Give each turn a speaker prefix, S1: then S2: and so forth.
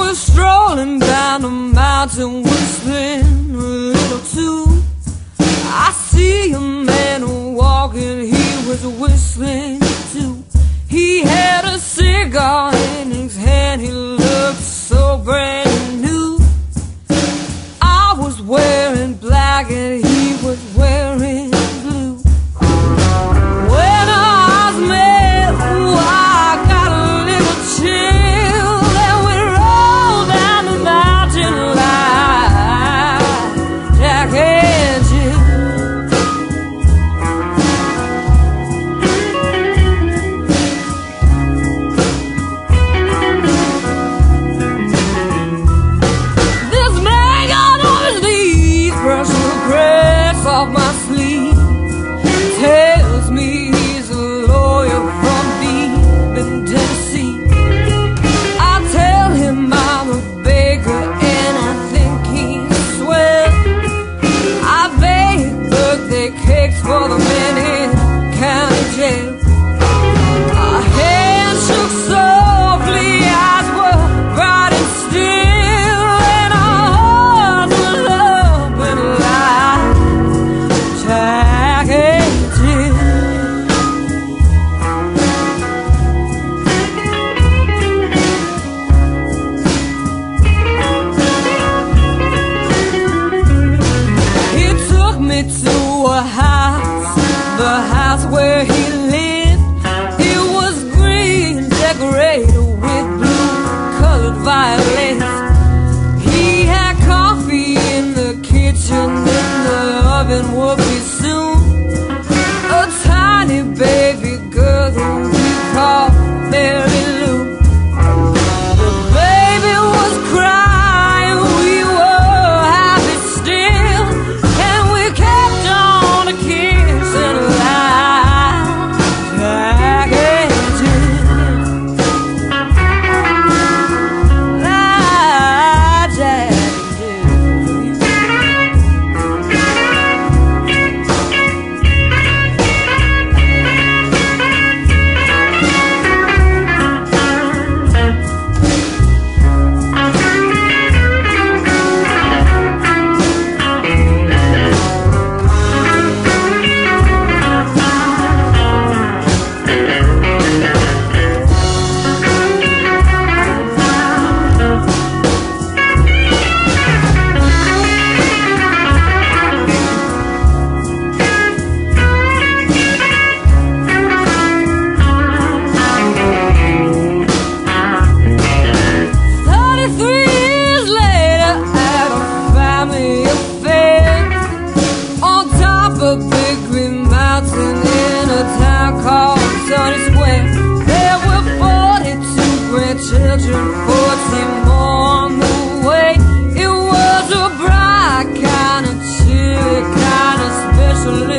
S1: was strolling down the mountain, whistling a little too. I see a man walking, he was whistling too. He had a cigar in his hand, he looked so brand new. I was wearing black and he was wearing blue. When our eyes met, ooh, I got a little chill, and we rolled down the mountain like Jack and Jill. This man got on his knees, brushed the grass off my sleeve, tells me he's a lawyer from deep in Tennessee. I tell him I'm a baker and I think he's swell. I bake birthday cakes for the men in county jail. Our hands shook softly, eyes were bright and still, and our hearts were open like Jack and Jill. He took me to a house, the house where he lived. It was green, decorated with blue-colored violets. He had coffee in the kitchen, and the oven would be soon. A tiny baby girl who we called Mary Lou. The baby was crying, we were happy still, and we kept on kissing like Jack and Jill. Like Jack and Jill. A big green mountain in a town called Sunny Square. There were 42 grandchildren, 14 more on the way. It was a bright kind of chilly kind of special